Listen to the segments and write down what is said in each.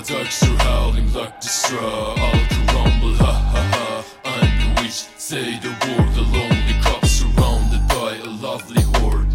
dogs are howling like the straw. All to rumble, ha ha ha. I'm the witch, say the word. The lonely cop surrounded by a lovely horde.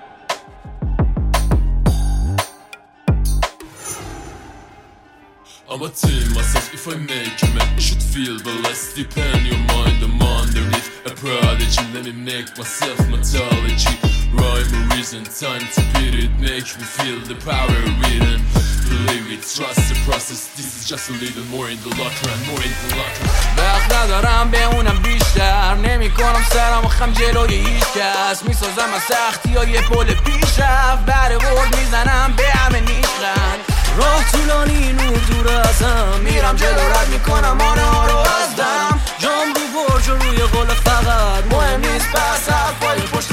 I'm a team myself, if I make you mad, you should feel the less. Depend your mind, I'm underneath a prodigy. Let me make myself mythology. Rhyme or reason, time to beat it. Make me feel the power within. Believe it, trust the process. This is just a little more in the locker and more in the locker. وقت ندارم به اونم بیشتر. نمی کنم سرم و خم جلوی هیچ کس. میسازم از سختی ها یه پل پیش رفت. بره برد میزنم به همه نیشن. راه طولانی نور دور ازم. میرم جلو رد میکنم آنه ها رو از دم. جام رو برج و روی قول فقط مهم نیست بس حرفای پشت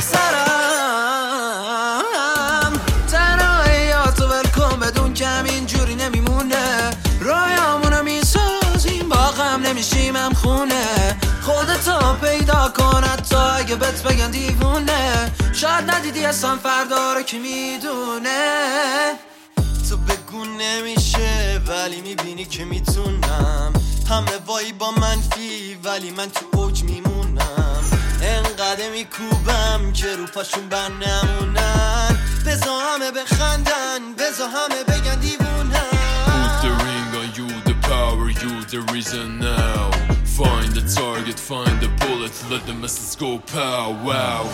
سرم. تنهاییاتو ول کن بدون که همینجوری نمیمونه. رایمونو میسازیم با غم نمیشیم هم خونه. خودتو پیدا کن حتی اگه بهت بگن دیوونه. شاید ندیدی اصلا فردا رو که میدونه. تو بگو نمیشه ولی میبینی که میتونم. همه وای با منفی ولی من تو اوج میمونم. انقدر میکوبم که رو پاشون بر نمونن. بزا همه بخندن بزا همه بگن دیوونم. Put the ring on you, the power, you the reason now. Find the target, find the bullet, let the missiles go pow wow.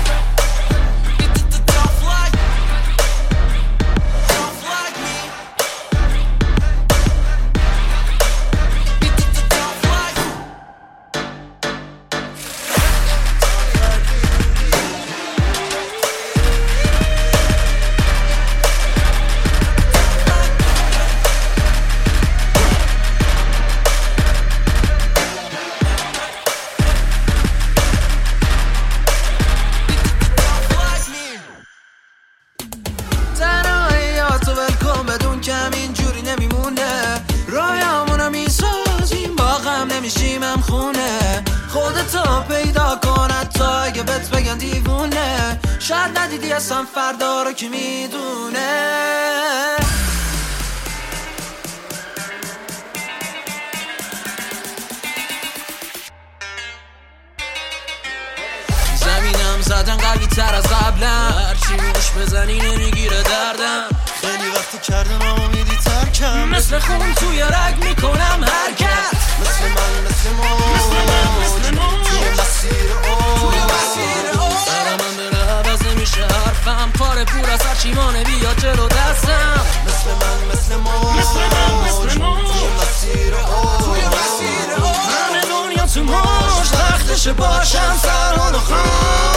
خودتو پیدا کن حتی اگه بهت بگن دیوونه. شاید ندیدی اصلا فردا رو که میدونه. زمینم زدن قوی تر از قبلم. هرچی موش بزنی نمیگیره دردم. خیلی وقتی کردم اما میدی ترکم. مثل خون توی رگ میکنم حرکت. مثل من مثل ما توی مسیر سرم هم بره عوض نمیشه حرفم. پاره پور از هرچیمانه بیا جلو دستم. مثل من مثل ما توی مسیر همه دنیا تو ماش تختش باشم سران و خان.